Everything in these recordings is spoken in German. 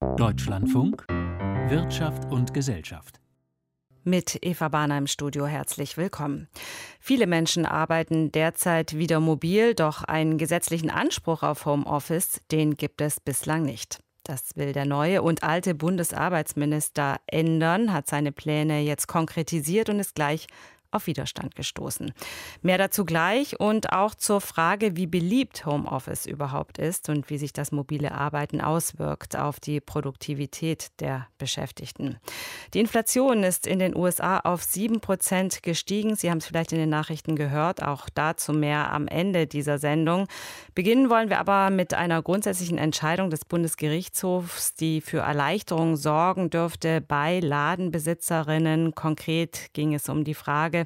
Deutschlandfunk Wirtschaft und Gesellschaft. Mit Eva Bahner im Studio, herzlich willkommen. Viele Menschen arbeiten derzeit wieder mobil, doch einen gesetzlichen Anspruch auf Homeoffice, den gibt es bislang nicht. Das will der neue und alte Bundesarbeitsminister ändern, hat seine Pläne jetzt konkretisiert und ist gleich auf Widerstand gestoßen. Mehr dazu gleich und auch zur Frage, wie beliebt Homeoffice überhaupt ist und wie sich das mobile Arbeiten auswirkt auf die Produktivität der Beschäftigten. Die Inflation ist in den USA auf 7% gestiegen. Sie haben es vielleicht in den Nachrichten gehört, auch dazu mehr am Ende dieser Sendung. Beginnen wollen wir aber mit einer grundsätzlichen Entscheidung des Bundesgerichtshofs, die für Erleichterung sorgen dürfte bei Ladenbesitzerinnen. Konkret ging es um die Frage,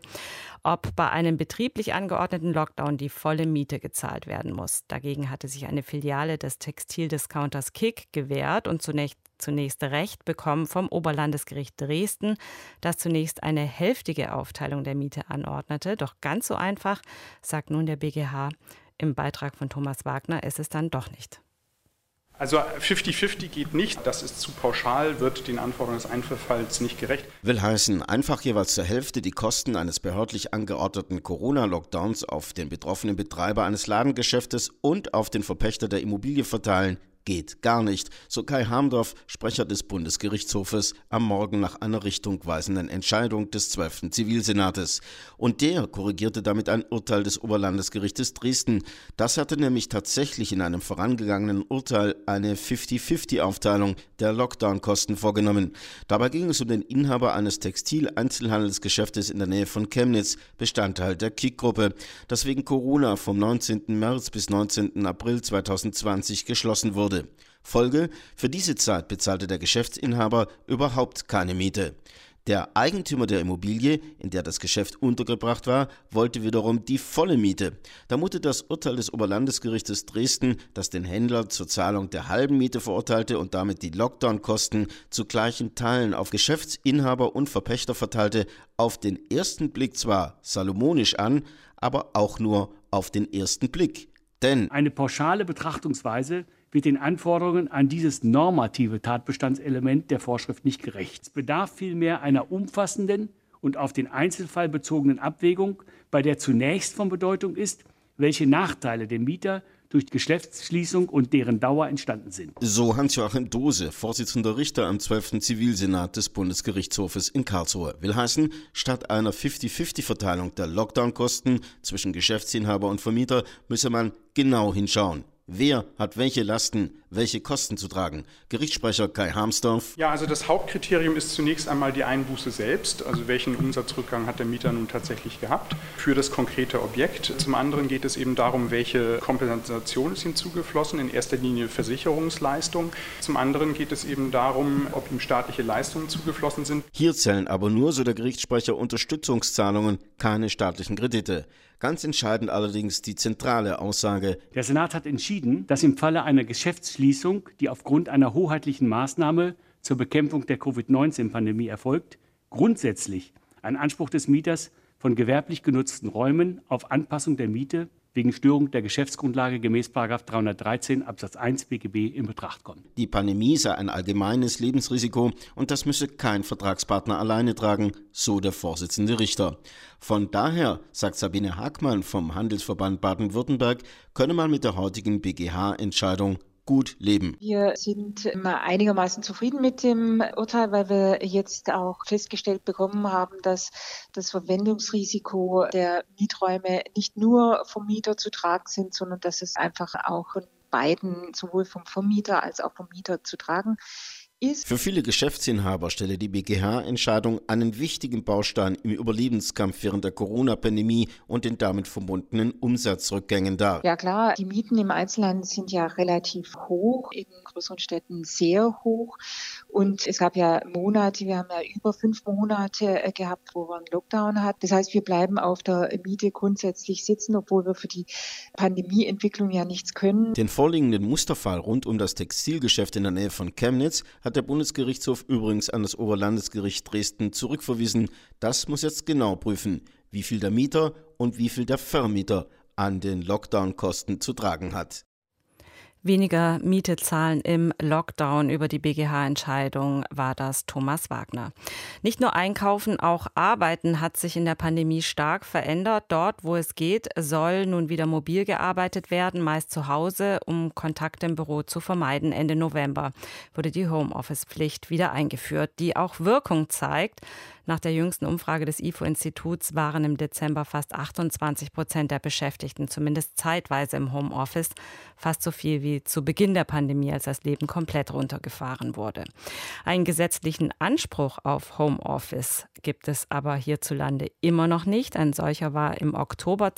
ob bei einem betrieblich angeordneten Lockdown die volle Miete gezahlt werden muss. Dagegen hatte sich eine Filiale des Textildiscounters Kick gewehrt und zunächst Recht bekommen vom Oberlandesgericht Dresden, das zunächst eine hälftige Aufteilung der Miete anordnete. Doch ganz so einfach, sagt nun der BGH im Beitrag von Thomas Wagner, ist es dann doch nicht. Also 50-50 geht nicht, das ist zu pauschal, wird den Anforderungen des Einzelfalls nicht gerecht. Will heißen, einfach jeweils zur Hälfte die Kosten eines behördlich angeordneten Corona-Lockdowns auf den betroffenen Betreiber eines Ladengeschäftes und auf den Verpächter der Immobilie verteilen, geht gar nicht, so Kai Harmdorf, Sprecher des Bundesgerichtshofes, am Morgen nach einer richtungweisenden Entscheidung des 12. Zivilsenates. Und der korrigierte damit ein Urteil des Oberlandesgerichtes Dresden. Das hatte nämlich tatsächlich in einem vorangegangenen Urteil eine 50-50-Aufteilung der Lockdown-Kosten vorgenommen. Dabei ging es um den Inhaber eines Textil-Einzelhandelsgeschäftes in der Nähe von Chemnitz, Bestandteil der Kick-Gruppe, das wegen Corona vom 19. März bis 19. April 2020 geschlossen wurde. Folge: Für diese Zeit bezahlte der Geschäftsinhaber überhaupt keine Miete. Der Eigentümer der Immobilie, in der das Geschäft untergebracht war, wollte wiederum die volle Miete. Da mutet das Urteil des Oberlandesgerichtes Dresden, das den Händler zur Zahlung der halben Miete verurteilte und damit die Lockdown-Kosten zu gleichen Teilen auf Geschäftsinhaber und Verpächter verteilte, auf den ersten Blick zwar salomonisch an, aber auch nur auf den ersten Blick. Denn eine pauschale Betrachtungsweise wird den Anforderungen an dieses normative Tatbestandselement der Vorschrift nicht gerecht. Es bedarf vielmehr einer umfassenden und auf den Einzelfall bezogenen Abwägung, bei der zunächst von Bedeutung ist, welche Nachteile dem Mieter durch Geschäftsschließung und deren Dauer entstanden sind. So Hans-Joachim Dose, Vorsitzender Richter am 12. Zivilsenat des Bundesgerichtshofes in Karlsruhe. Will heißen, statt einer 50-50-Verteilung der Lockdown-Kosten zwischen Geschäftsinhaber und Vermieter müsse man genau hinschauen. Wer hat welche Lasten, welche Kosten zu tragen? Gerichtssprecher Kai Harmsdorf. Ja, also das Hauptkriterium ist zunächst einmal die Einbuße selbst, also welchen Umsatzrückgang hat der Mieter nun tatsächlich gehabt für das konkrete Objekt. Zum anderen geht es eben darum, welche Kompensation ist ihm zugeflossen, in erster Linie Versicherungsleistung. Zum anderen geht es eben darum, ob ihm staatliche Leistungen zugeflossen sind. Hier zählen aber nur, so der Gerichtssprecher, Unterstützungszahlungen, keine staatlichen Kredite. Ganz entscheidend allerdings die zentrale Aussage. Der Senat hat entschieden, dass im Falle einer Geschäftsschließung, die aufgrund einer hoheitlichen Maßnahme zur Bekämpfung der Covid-19-Pandemie erfolgt, grundsätzlich ein Anspruch des Mieters von gewerblich genutzten Räumen auf Anpassung der Miete wegen Störung der Geschäftsgrundlage gemäß § 313 Absatz 1 BGB in Betracht kommt. Die Pandemie sei ein allgemeines Lebensrisiko und das müsse kein Vertragspartner alleine tragen, so der Vorsitzende Richter. Von daher, sagt Sabine Hagmann vom Handelsverband Baden-Württemberg, könne man mit der heutigen BGH-Entscheidung gut leben. Wir sind einigermaßen zufrieden mit dem Urteil, weil wir jetzt auch festgestellt bekommen haben, dass das Verwendungsrisiko der Mieträume nicht nur vom Mieter zu tragen sind, sondern dass es einfach auch von beiden, sowohl vom Vermieter als auch vom Mieter zu tragen ist. Für viele Geschäftsinhaber stelle die BGH-Entscheidung einen wichtigen Baustein im Überlebenskampf während der Corona-Pandemie und den damit verbundenen Umsatzrückgängen dar. Ja klar, die Mieten im Einzelhandel sind ja relativ hoch, in größeren Städten sehr hoch. Und es gab ja Monate, wir haben ja über 5 Monate gehabt, wo wir einen Lockdown hatten. Das heißt, wir bleiben auf der Miete grundsätzlich sitzen, obwohl wir für die Pandemieentwicklung ja nichts können. Den vorliegenden Musterfall rund um das Textilgeschäft in der Nähe von Chemnitz hat der Bundesgerichtshof übrigens an das Oberlandesgericht Dresden zurückverwiesen. Das muss jetzt genau prüfen, wie viel der Mieter und wie viel der Vermieter an den Lockdown-Kosten zu tragen hat. Weniger Miete zahlen im Lockdown. Über die BGH-Entscheidung war das Thomas Wagner. Nicht nur Einkaufen, auch Arbeiten hat sich in der Pandemie stark verändert. Dort, wo es geht, soll nun wieder mobil gearbeitet werden, meist zu Hause, um Kontakte im Büro zu vermeiden. Ende November wurde die Homeoffice-Pflicht wieder eingeführt, die auch Wirkung zeigt. Nach der jüngsten Umfrage des IFO-Instituts waren im Dezember fast 28% der Beschäftigten zumindest zeitweise im Homeoffice, fast so viel wie zu Beginn der Pandemie, als das Leben komplett runtergefahren wurde. Einen gesetzlichen Anspruch auf Homeoffice gibt es aber hierzulande immer noch nicht. Ein solcher war im Oktober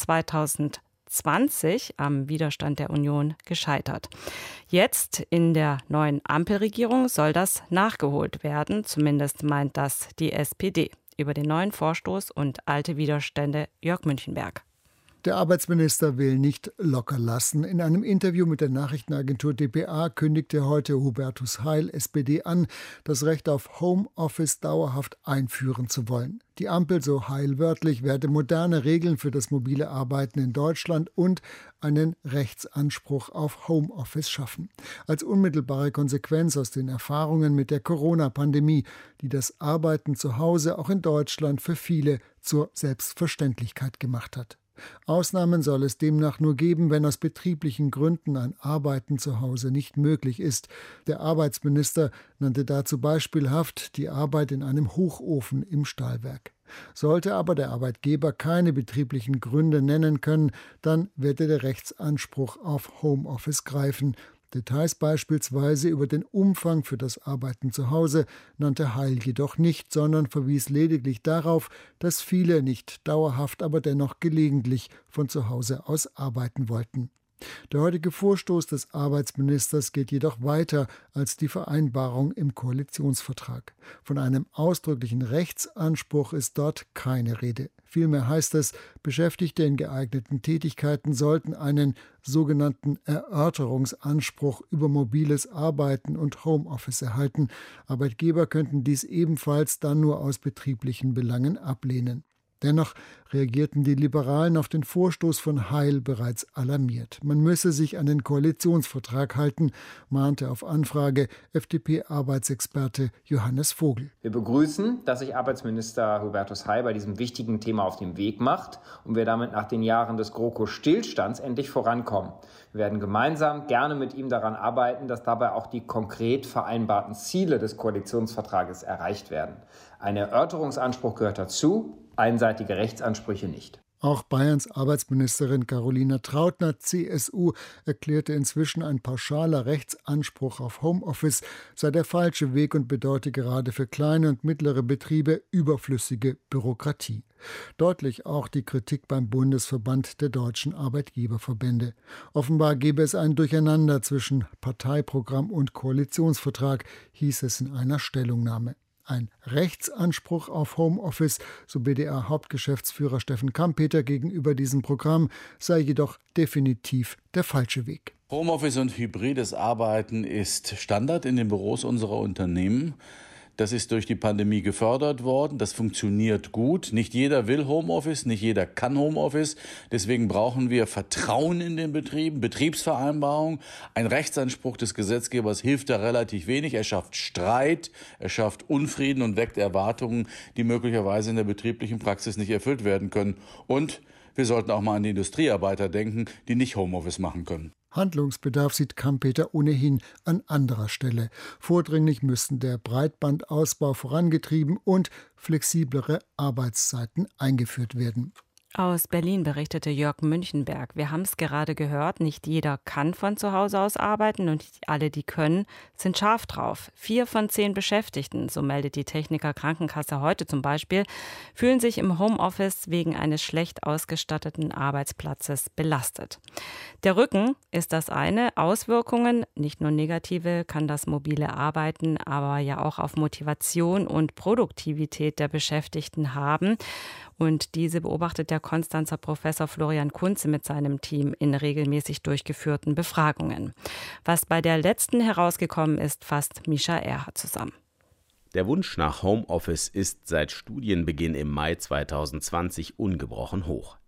2020 am Widerstand der Union gescheitert. Jetzt in der neuen Ampelregierung soll das nachgeholt werden, zumindest meint das die SPD. Über den neuen Vorstoß und alte Widerstände Jörg Münchenberg. Der Arbeitsminister will nicht locker lassen. In einem Interview mit der Nachrichtenagentur dpa kündigte heute Hubertus Heil, SPD, an, das Recht auf Homeoffice dauerhaft einführen zu wollen. Die Ampel, so Heil wörtlich, werde moderne Regeln für das mobile Arbeiten in Deutschland und einen Rechtsanspruch auf Homeoffice schaffen. Als unmittelbare Konsequenz aus den Erfahrungen mit der Corona-Pandemie, die das Arbeiten zu Hause auch in Deutschland für viele zur Selbstverständlichkeit gemacht hat. Ausnahmen soll es demnach nur geben, wenn aus betrieblichen Gründen ein Arbeiten zu Hause nicht möglich ist. Der Arbeitsminister nannte dazu beispielhaft die Arbeit in einem Hochofen im Stahlwerk. Sollte aber der Arbeitgeber keine betrieblichen Gründe nennen können, dann werde der Rechtsanspruch auf Homeoffice greifen. Details beispielsweise über den Umfang für das Arbeiten zu Hause nannte Heil jedoch nicht, sondern verwies lediglich darauf, dass viele nicht dauerhaft, aber dennoch gelegentlich von zu Hause aus arbeiten wollten. Der heutige Vorstoß des Arbeitsministers geht jedoch weiter als die Vereinbarung im Koalitionsvertrag. Von einem ausdrücklichen Rechtsanspruch ist dort keine Rede. Vielmehr heißt es, Beschäftigte in geeigneten Tätigkeiten sollten einen sogenannten Erörterungsanspruch über mobiles Arbeiten und Homeoffice erhalten. Arbeitgeber könnten dies ebenfalls dann nur aus betrieblichen Belangen ablehnen. Dennoch reagierten die Liberalen auf den Vorstoß von Heil bereits alarmiert. Man müsse sich an den Koalitionsvertrag halten, mahnte auf Anfrage FDP-Arbeitsexperte Johannes Vogel. Wir begrüßen, dass sich Arbeitsminister Hubertus Heil bei diesem wichtigen Thema auf den Weg macht und wir damit nach den Jahren des GroKo-Stillstands endlich vorankommen. Wir werden gemeinsam gerne mit ihm daran arbeiten, dass dabei auch die konkret vereinbarten Ziele des Koalitionsvertrages erreicht werden. Ein Erörterungsanspruch gehört dazu, einseitige Rechtsansprüche nicht. Auch Bayerns Arbeitsministerin Carolina Trautner, CSU, erklärte inzwischen, ein pauschaler Rechtsanspruch auf Homeoffice sei der falsche Weg und bedeute gerade für kleine und mittlere Betriebe überflüssige Bürokratie. Deutlich auch die Kritik beim Bundesverband der deutschen Arbeitgeberverbände. Offenbar gebe es ein Durcheinander zwischen Parteiprogramm und Koalitionsvertrag, hieß es in einer Stellungnahme. Ein Rechtsanspruch auf Homeoffice, so BDA-Hauptgeschäftsführer Steffen Kampeter gegenüber diesem Programm, sei jedoch definitiv der falsche Weg. Homeoffice und hybrides Arbeiten ist Standard in den Büros unserer Unternehmen. Das ist durch die Pandemie gefördert worden. Das funktioniert gut. Nicht jeder will Homeoffice, nicht jeder kann Homeoffice. Deswegen brauchen wir Vertrauen in den Betrieben, Betriebsvereinbarung. Ein Rechtsanspruch des Gesetzgebers hilft da relativ wenig. Er schafft Streit, er schafft Unfrieden und weckt Erwartungen, die möglicherweise in der betrieblichen Praxis nicht erfüllt werden können. Und wir sollten auch mal an die Industriearbeiter denken, die nicht Homeoffice machen können. Handlungsbedarf sieht Kampeter ohnehin an anderer Stelle. Vordringlich müssten der Breitbandausbau vorangetrieben und flexiblere Arbeitszeiten eingeführt werden. Aus Berlin berichtete Jörg Münchenberg. Wir haben es gerade gehört, nicht jeder kann von zu Hause aus arbeiten und nicht alle, die können, sind scharf drauf. 4 von 10 Beschäftigten, so meldet die Techniker Krankenkasse heute zum Beispiel, fühlen sich im Homeoffice wegen eines schlecht ausgestatteten Arbeitsplatzes belastet. Der Rücken ist das eine. Auswirkungen, nicht nur negative, kann das mobile Arbeiten, aber ja auch auf Motivation und Produktivität der Beschäftigten haben. Und diese beobachtet der Konstanzer Professor Florian Kunze mit seinem Team in regelmäßig durchgeführten Befragungen. Was bei der letzten herausgekommen ist, fasst Mischa Erhardt zusammen. Der Wunsch nach Homeoffice ist seit Studienbeginn im Mai 2020 ungebrochen hoch.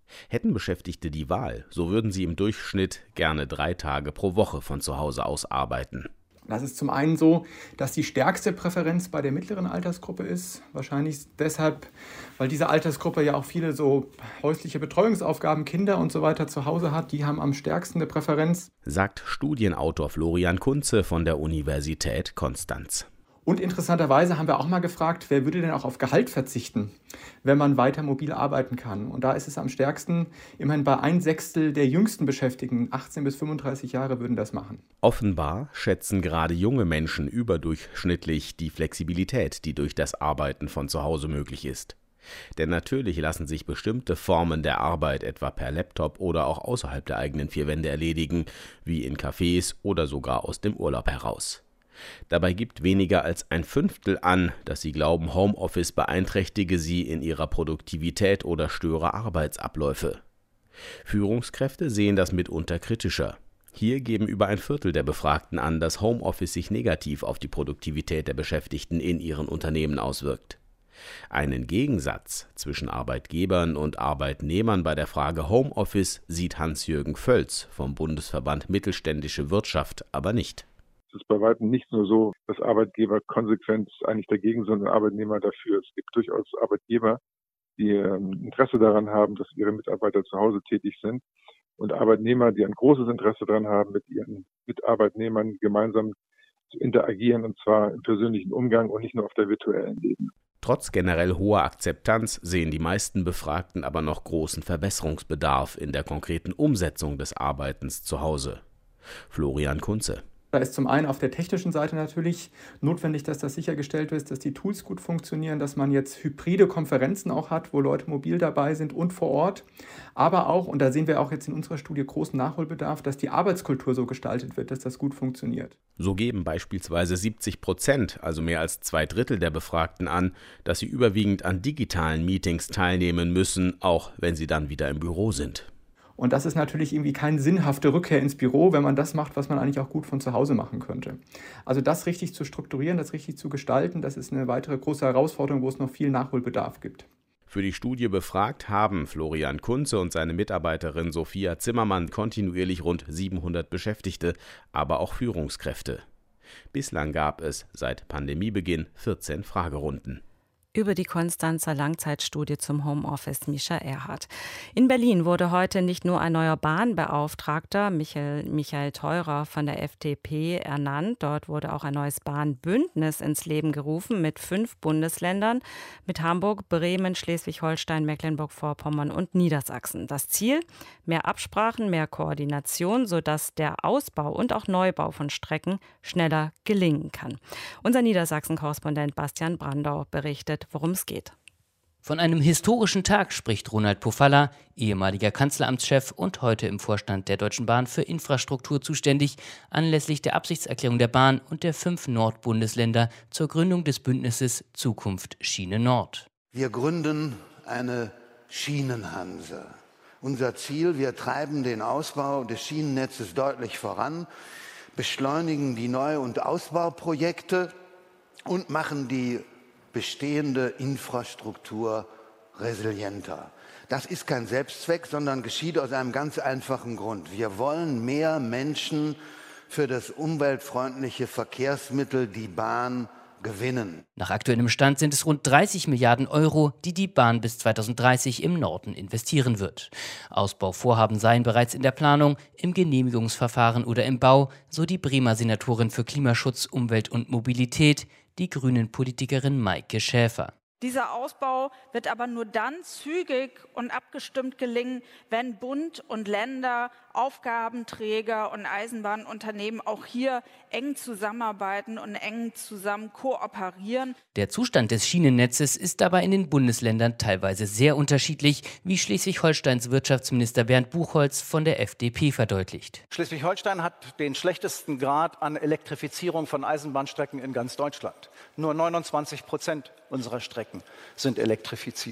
Hätten Beschäftigte die Wahl, so würden sie im Durchschnitt gerne 3 Tage pro Woche von zu Hause aus arbeiten. Das ist zum einen so, dass die stärkste Präferenz bei der mittleren Altersgruppe ist. Wahrscheinlich deshalb, weil diese Altersgruppe ja auch viele so häusliche Betreuungsaufgaben, Kinder und so weiter zu Hause hat. Die haben am stärksten eine Präferenz. Sagt Studienautor Florian Kunze von der Universität Konstanz. Und interessanterweise haben wir auch mal gefragt, wer würde denn auch auf Gehalt verzichten, wenn man weiter mobil arbeiten kann. Und da ist es am stärksten, immerhin bei 1/6 der jüngsten Beschäftigten, 18 bis 35 Jahre, würden das machen. Offenbar schätzen gerade junge Menschen überdurchschnittlich die Flexibilität, die durch das Arbeiten von zu Hause möglich ist. Denn natürlich lassen sich bestimmte Formen der Arbeit etwa per Laptop oder auch außerhalb der eigenen 4 Wände erledigen, wie in Cafés oder sogar aus dem Urlaub heraus. Dabei gibt weniger als 1/5 an, dass sie glauben, Homeoffice beeinträchtige sie in ihrer Produktivität oder störe Arbeitsabläufe. Führungskräfte sehen das mitunter kritischer. Hier geben über 1/4 der Befragten an, dass Homeoffice sich negativ auf die Produktivität der Beschäftigten in ihren Unternehmen auswirkt. Einen Gegensatz zwischen Arbeitgebern und Arbeitnehmern bei der Frage Homeoffice sieht Hans-Jürgen Völz vom Bundesverband Mittelständische Wirtschaft aber nicht. Es ist bei weitem nicht nur so, dass Arbeitgeber konsequent eigentlich dagegen sind und Arbeitnehmer dafür. Es gibt durchaus Arbeitgeber, die Interesse daran haben, dass ihre Mitarbeiter zu Hause tätig sind, und Arbeitnehmer, die ein großes Interesse daran haben, mit ihren Mitarbeitnehmern gemeinsam zu interagieren, und zwar im persönlichen Umgang und nicht nur auf der virtuellen Ebene. Trotz generell hoher Akzeptanz sehen die meisten Befragten aber noch großen Verbesserungsbedarf in der konkreten Umsetzung des Arbeitens zu Hause. Florian Kunze. Da ist zum einen auf der technischen Seite natürlich notwendig, dass das sichergestellt ist, dass die Tools gut funktionieren, dass man jetzt hybride Konferenzen auch hat, wo Leute mobil dabei sind und vor Ort. Aber auch, und da sehen wir auch jetzt in unserer Studie großen Nachholbedarf, dass die Arbeitskultur so gestaltet wird, dass das gut funktioniert. So geben beispielsweise 70%, also mehr als 2/3 der Befragten an, dass sie überwiegend an digitalen Meetings teilnehmen müssen, auch wenn sie dann wieder im Büro sind. Und das ist natürlich irgendwie keine sinnhafte Rückkehr ins Büro, wenn man das macht, was man eigentlich auch gut von zu Hause machen könnte. Also das richtig zu strukturieren, das richtig zu gestalten, das ist eine weitere große Herausforderung, wo es noch viel Nachholbedarf gibt. Für die Studie befragt haben Florian Kunze und seine Mitarbeiterin Sophia Zimmermann kontinuierlich rund 700 Beschäftigte, aber auch Führungskräfte. Bislang gab es seit Pandemiebeginn 14 Fragerunden. Über die Konstanzer Langzeitstudie zum Homeoffice Mischa Erhardt. In Berlin wurde heute nicht nur ein neuer Bahnbeauftragter, Michael Theurer von der FDP, ernannt. Dort wurde auch ein neues Bahnbündnis ins Leben gerufen mit 5 Bundesländern, mit Hamburg, Bremen, Schleswig-Holstein, Mecklenburg-Vorpommern und Niedersachsen. Das Ziel? Mehr Absprachen, mehr Koordination, sodass der Ausbau und auch Neubau von Strecken schneller gelingen kann. Unser Niedersachsen-Korrespondent Bastian Brandau berichtet, worum es geht. Von einem historischen Tag spricht Ronald Pofalla, ehemaliger Kanzleramtschef und heute im Vorstand der Deutschen Bahn für Infrastruktur zuständig, anlässlich der Absichtserklärung der Bahn und der 5 Nordbundesländer zur Gründung des Bündnisses Zukunft Schiene Nord. Wir gründen eine Schienenhanse. Unser Ziel: wir treiben den Ausbau des Schienennetzes deutlich voran, beschleunigen die Neu- und Ausbauprojekte und machen die bestehende Infrastruktur resilienter. Das ist kein Selbstzweck, sondern geschieht aus einem ganz einfachen Grund. Wir wollen mehr Menschen für das umweltfreundliche Verkehrsmittel, die Bahn, gewinnen. Nach aktuellem Stand sind es rund 30 Milliarden Euro, die die Bahn bis 2030 im Norden investieren wird. Ausbauvorhaben seien bereits in der Planung, im Genehmigungsverfahren oder im Bau, so die Bremer Senatorin für Klimaschutz, Umwelt und Mobilität, die Grünen-Politikerin Maike Schäfer. Dieser Ausbau wird aber nur dann zügig und abgestimmt gelingen, wenn Bund und Länder, Aufgabenträger und Eisenbahnunternehmen auch hier eng zusammenarbeiten und eng zusammen kooperieren. Der Zustand des Schienennetzes ist dabei in den Bundesländern teilweise sehr unterschiedlich, wie Schleswig-Holsteins Wirtschaftsminister Bernd Buchholz von der FDP verdeutlicht. Schleswig-Holstein hat den schlechtesten Grad an Elektrifizierung von Eisenbahnstrecken in ganz Deutschland. Nur 29% unserer Strecken sind elektrifiziert.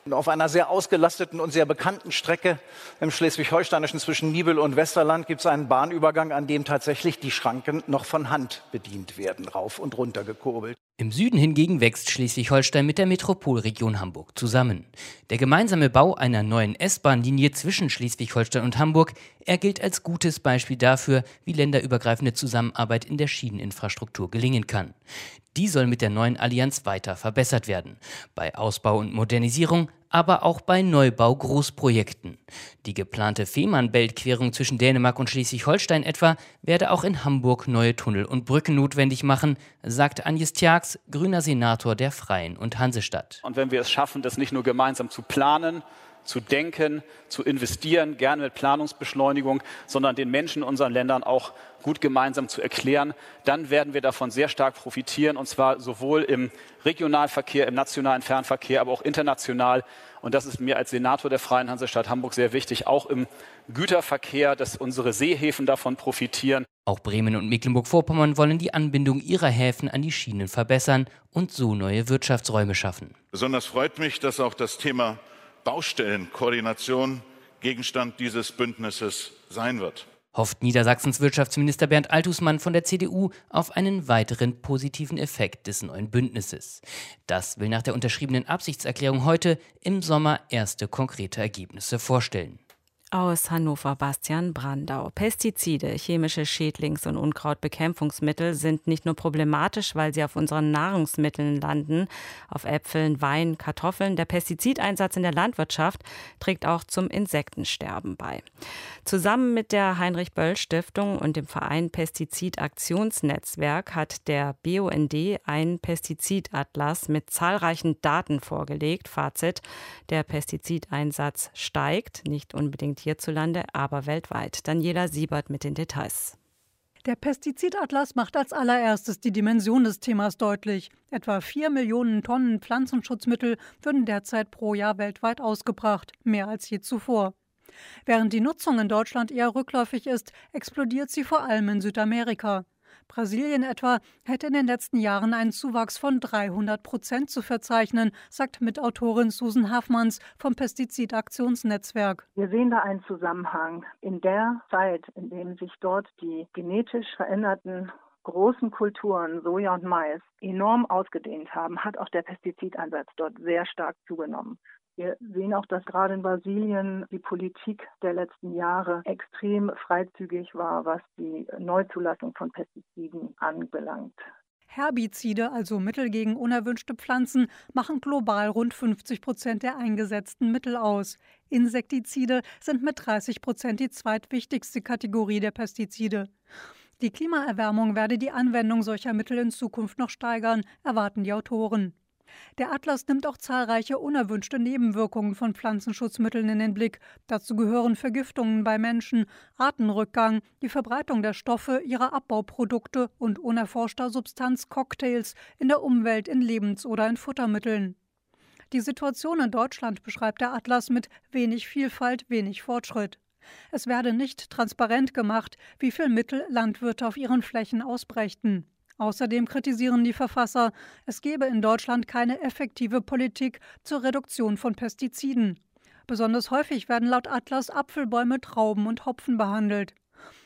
Auf einer sehr ausgelasteten und sehr bekannten Strecke im Schleswig-Holsteinischen zwischen Nibel und Westerland gibt es einen Bahnübergang, an dem tatsächlich die Schranken noch von Hand bedient werden, rauf und runter gekurbelt. Im Süden hingegen wächst Schleswig-Holstein mit der Metropolregion Hamburg zusammen. Der gemeinsame Bau einer neuen S-Bahn-Linie zwischen Schleswig-Holstein und Hamburg, er gilt als gutes Beispiel dafür, wie länderübergreifende Zusammenarbeit in der Schieneninfrastruktur gelingen kann. Die soll mit der neuen Allianz weiter verbessert werden. Bei Ausbau und Modernisierung, aber auch bei Neubau-Großprojekten. Die geplante Fehmarnbelt-Querung zwischen Dänemark und Schleswig-Holstein etwa werde auch in Hamburg neue Tunnel und Brücken notwendig machen, sagt Agnes Tjax, grüner Senator der Freien und Hansestadt. Und wenn wir es schaffen, das nicht nur gemeinsam zu planen, zu denken, zu investieren, gerne mit Planungsbeschleunigung, sondern den Menschen in unseren Ländern auch gut gemeinsam zu erklären, dann werden wir davon sehr stark profitieren, und zwar sowohl im Regionalverkehr, im nationalen Fernverkehr, aber auch international. Und das ist mir als Senator der Freien Hansestadt Hamburg sehr wichtig, auch im Güterverkehr, dass unsere Seehäfen davon profitieren. Auch Bremen und Mecklenburg-Vorpommern wollen die Anbindung ihrer Häfen an die Schienen verbessern und so neue Wirtschaftsräume schaffen. Besonders freut mich, dass auch das Thema Baustellenkoordination Gegenstand dieses Bündnisses sein wird. Hofft Niedersachsens Wirtschaftsminister Bernd Althusmann von der CDU auf einen weiteren positiven Effekt des neuen Bündnisses. Das will nach der unterschriebenen Absichtserklärung heute im Sommer erste konkrete Ergebnisse vorstellen. Aus Hannover Bastian Brandau. Pestizide, chemische Schädlings- und Unkrautbekämpfungsmittel sind nicht nur problematisch, weil sie auf unseren Nahrungsmitteln landen, auf Äpfeln, Wein, Kartoffeln. Der Pestizideinsatz in der Landwirtschaft trägt auch zum Insektensterben bei. Zusammen mit der Heinrich-Böll-Stiftung und dem Verein Pestizidaktionsnetzwerk hat der BUND einen Pestizidatlas mit zahlreichen Daten vorgelegt. Fazit: Der Pestizideinsatz steigt, nicht unbedingt hierzulande, aber weltweit. Daniela Siebert mit den Details. Der Pestizidatlas macht als allererstes die Dimension des Themas deutlich. Etwa 4 Millionen Tonnen Pflanzenschutzmittel würden derzeit pro Jahr weltweit ausgebracht, mehr als je zuvor. Während die Nutzung in Deutschland eher rückläufig ist, explodiert sie vor allem in Südamerika. Brasilien etwa hätte in den letzten Jahren einen Zuwachs von 300% zu verzeichnen, sagt Mitautorin Susan Haffmanns vom Pestizidaktionsnetzwerk. Wir sehen da einen Zusammenhang. In der Zeit, in dem sich dort die genetisch veränderten großen Kulturen, Soja und Mais, enorm ausgedehnt haben, hat auch der Pestizideinsatz dort sehr stark zugenommen. Wir sehen auch, dass gerade in Brasilien die Politik der letzten Jahre extrem freizügig war, was die Neuzulassung von Pestiziden anbelangt. Herbizide, also Mittel gegen unerwünschte Pflanzen, machen global rund 50% der eingesetzten Mittel aus. Insektizide sind mit 30% die zweitwichtigste Kategorie der Pestizide. Die Klimaerwärmung werde die Anwendung solcher Mittel in Zukunft noch steigern, erwarten die Autoren. Der Atlas nimmt auch zahlreiche unerwünschte Nebenwirkungen von Pflanzenschutzmitteln in den Blick. Dazu gehören Vergiftungen bei Menschen, Artenrückgang, die Verbreitung der Stoffe, ihrer Abbauprodukte und unerforschter Substanz Cocktails in der Umwelt, in Lebens- oder in Futtermitteln. Die Situation in Deutschland beschreibt der Atlas mit wenig Vielfalt, wenig Fortschritt. Es werde nicht transparent gemacht, wie viel Mittel Landwirte auf ihren Flächen ausbrächten. Außerdem kritisieren die Verfasser, es gebe in Deutschland keine effektive Politik zur Reduktion von Pestiziden. Besonders häufig werden laut Atlas Apfelbäume, Trauben und Hopfen behandelt.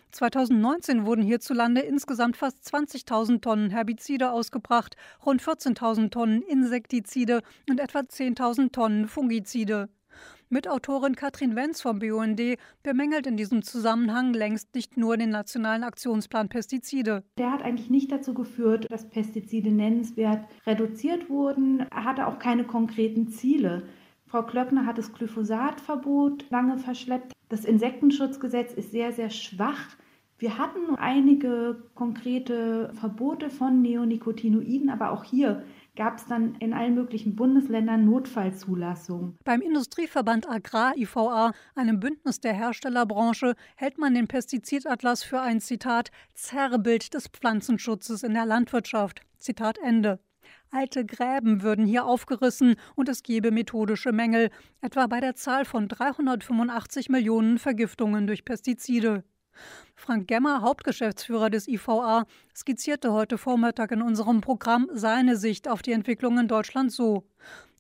2019 wurden hierzulande insgesamt fast 20.000 Tonnen Herbizide ausgebracht, rund 14.000 Tonnen Insektizide und etwa 10.000 Tonnen Fungizide. Mitautorin Katrin Wenz vom BUND bemängelt in diesem Zusammenhang längst nicht nur den Nationalen Aktionsplan Pestizide. Der hat eigentlich nicht dazu geführt, dass Pestizide nennenswert reduziert wurden. Er hatte auch keine konkreten Ziele. Frau Klöckner hat das Glyphosatverbot lange verschleppt. Das Insektenschutzgesetz ist sehr, sehr schwach. Wir hatten einige konkrete Verbote von Neonicotinoiden, aber auch hier gab es dann in allen möglichen Bundesländern Notfallzulassungen. Beim Industrieverband Agrar IVA, einem Bündnis der Herstellerbranche, hält man den Pestizidatlas für ein, Zitat, Zerrbild des Pflanzenschutzes in der Landwirtschaft. Zitat Ende. Alte Gräben würden hier aufgerissen und es gebe methodische Mängel, etwa bei der Zahl von 385 Millionen Vergiftungen durch Pestizide. Frank Gemmer, Hauptgeschäftsführer des IVA, skizzierte heute Vormittag in unserem Programm seine Sicht auf die Entwicklung in Deutschland so: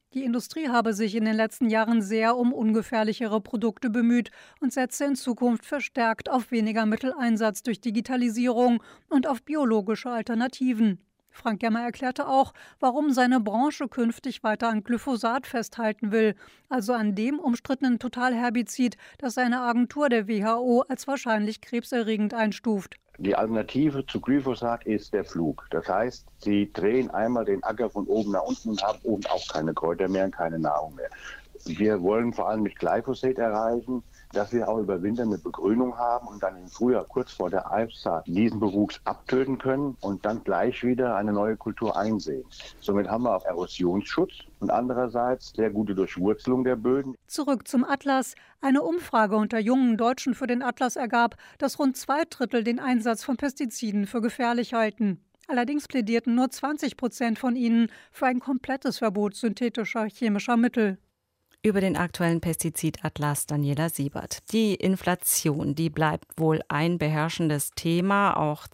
Die Industrie habe sich in den letzten Jahren sehr um ungefährlichere Produkte bemüht und setze in Zukunft verstärkt auf weniger Mitteleinsatz durch Digitalisierung und auf biologische Alternativen. Frank Gemmer erklärte auch, warum seine Branche künftig weiter an Glyphosat festhalten will, also an dem umstrittenen Totalherbizid, das seine Agentur der WHO als wahrscheinlich krebserregend einstuft. Die Alternative zu Glyphosat ist der Flug. Das heißt, Sie drehen einmal den Acker von oben nach unten und haben oben auch keine Kräuter mehr und keine Nahrung mehr. Wir wollen vor allem mit Glyphosat erreichen, dass wir auch über Winter eine Begrünung haben und dann im Frühjahr kurz vor der Eissaat diesen Bewuchs abtöten können und dann gleich wieder eine neue Kultur einsehen. Somit haben wir auch Erosionsschutz und andererseits sehr gute Durchwurzelung der Böden. Zurück zum Atlas. Eine Umfrage unter jungen Deutschen für den Atlas ergab, dass rund 2/3 den Einsatz von Pestiziden für gefährlich halten. Allerdings plädierten nur 20% von ihnen für ein komplettes Verbot synthetischer chemischer Mittel. Über den aktuellen Pestizidatlas Daniela Siebert. Die Inflation, die bleibt wohl ein beherrschendes Thema, auch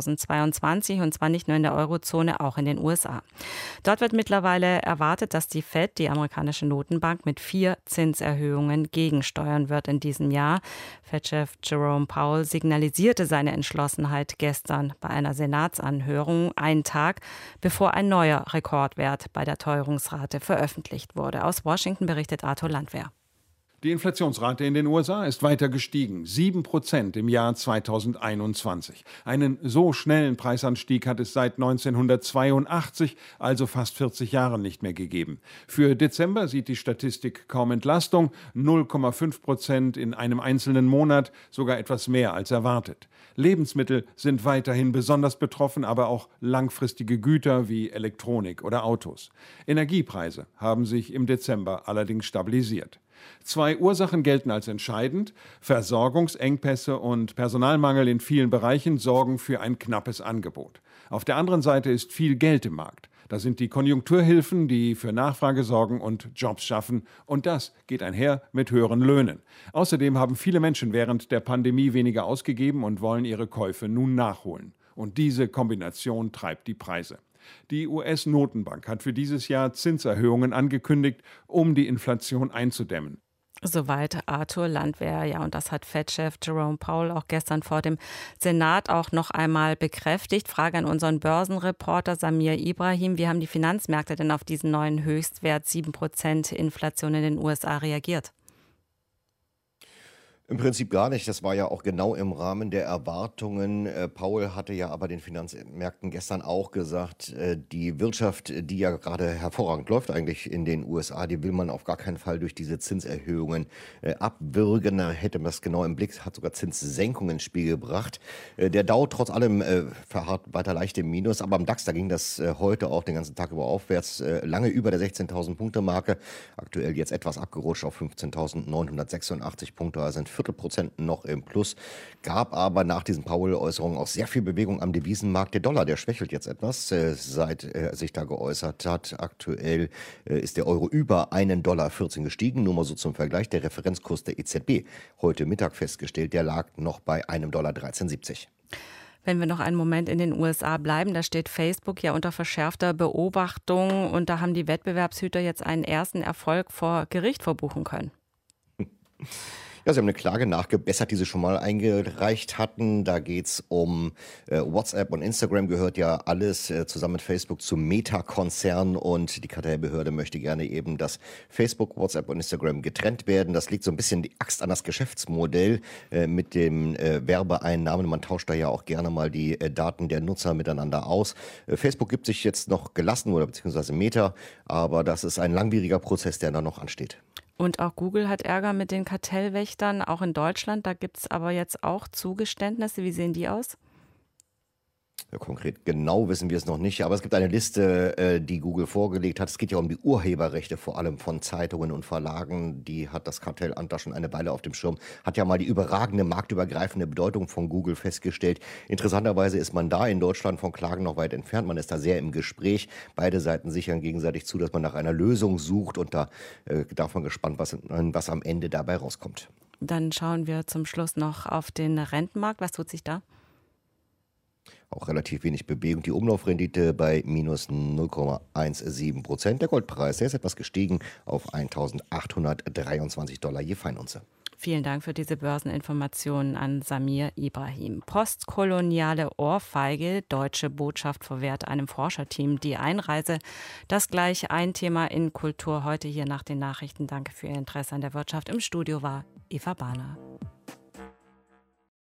2022, und zwar nicht nur in der Eurozone, auch in den USA. Dort wird mittlerweile erwartet, dass die Fed, die amerikanische Notenbank, mit 4 Zinserhöhungen gegensteuern wird in diesem Jahr. Fed-Chef Jerome Powell signalisierte seine Entschlossenheit gestern bei einer Senatsanhörung, einen Tag bevor ein neuer Rekordwert bei der Teuerungsrate veröffentlicht wurde. Aus Washington berichtet Arthur Landwehr. Die Inflationsrate in den USA ist weiter gestiegen, 7% im Jahr 2021. Einen so schnellen Preisanstieg hat es seit 1982, also fast 40 Jahren, nicht mehr gegeben. Für Dezember sieht die Statistik kaum Entlastung, 0,5% in einem einzelnen Monat, sogar etwas mehr als erwartet. Lebensmittel sind weiterhin besonders betroffen, aber auch langfristige Güter wie Elektronik oder Autos. Energiepreise haben sich im Dezember allerdings stabilisiert. 2 Ursachen gelten als entscheidend. Versorgungsengpässe und Personalmangel in vielen Bereichen sorgen für ein knappes Angebot. Auf der anderen Seite ist viel Geld im Markt. Da sind die Konjunkturhilfen, die für Nachfrage sorgen und Jobs schaffen. Und das geht einher mit höheren Löhnen. Außerdem haben viele Menschen während der Pandemie weniger ausgegeben und wollen ihre Käufe nun nachholen. Und diese Kombination treibt die Preise. Die US-Notenbank hat für dieses Jahr Zinserhöhungen angekündigt, um die Inflation einzudämmen. Soweit Arthur Landwehr. Ja, und das hat Fed-Chef Jerome Powell auch gestern vor dem Senat auch noch einmal bekräftigt. Frage an unseren Börsenreporter Samir Ibrahim. Wie haben die Finanzmärkte denn auf diesen neuen Höchstwert 7% Inflation in den USA reagiert? Im Prinzip gar nicht. Das war ja auch genau im Rahmen der Erwartungen. Powell hatte ja aber den Finanzmärkten gestern auch gesagt, die Wirtschaft, die ja gerade hervorragend läuft eigentlich in den USA, die will man auf gar keinen Fall durch diese Zinserhöhungen abwürgen. Da hätte man das genau im Blick, hat sogar Zinssenkungen ins Spiel gebracht. Der Dow trotz allem verharrt weiter leicht im Minus, aber am DAX, da ging das heute auch den ganzen Tag über aufwärts, lange über der 16.000 Punkte Marke. Aktuell jetzt etwas abgerutscht auf 15.986 Punkte, also sind 0,25% noch im Plus. Gab aber nach diesen Powell-Äußerungen auch sehr viel Bewegung am Devisenmarkt. Der Dollar, der schwächelt jetzt etwas, seit er sich da geäußert hat. Aktuell ist der Euro über $1,14 gestiegen. Nur mal so zum Vergleich. Der Referenzkurs der EZB heute Mittag festgestellt, der lag noch bei $1,1370. Wenn wir noch einen Moment in den USA bleiben, da steht Facebook ja unter verschärfter Beobachtung und da haben die Wettbewerbshüter jetzt einen ersten Erfolg vor Gericht verbuchen können. Ja, sie haben eine Klage nachgebessert, die sie schon mal eingereicht hatten. Da geht es um WhatsApp und Instagram, gehört ja alles zusammen mit Facebook zum Meta-Konzern und die Kartellbehörde möchte gerne eben, dass Facebook, WhatsApp und Instagram getrennt werden. Das legt so ein bisschen die Axt an das Geschäftsmodell mit den Werbeeinnahmen. Man tauscht da ja auch gerne mal die Daten der Nutzer miteinander aus. Facebook gibt sich jetzt noch gelassen oder beziehungsweise Meta, aber das ist ein langwieriger Prozess, der da noch ansteht. Und auch Google hat Ärger mit den Kartellwächtern, auch in Deutschland. Da gibt es aber jetzt auch Zugeständnisse. Wie sehen die aus? Ja, konkret genau wissen wir es noch nicht, aber es gibt eine Liste, die Google vorgelegt hat. Es geht ja um die Urheberrechte, vor allem von Zeitungen und Verlagen. Die hat das Kartellamt da schon eine Weile auf dem Schirm. Hat ja mal die überragende marktübergreifende Bedeutung von Google festgestellt. Interessanterweise ist man da in Deutschland von Klagen noch weit entfernt. Man ist da sehr im Gespräch. Beide Seiten sichern gegenseitig zu, dass man nach einer Lösung sucht. Und da darf man gespannt, was am Ende dabei rauskommt. Dann schauen wir zum Schluss noch auf den Rentenmarkt. Was tut sich da? auch relativ wenig Bewegung. Die Umlaufrendite bei minus 0,17%. Der Goldpreis, der ist etwas gestiegen auf $1.823 je Feinunze. Vielen Dank für diese Börseninformationen an Samir Ibrahim. Postkoloniale Ohrfeige, deutsche Botschaft verwehrt einem Forscherteam die Einreise. Das gleich ein Thema in Kultur heute hier nach den Nachrichten. Danke für Ihr Interesse an der Wirtschaft. Im Studio war Eva Bahner.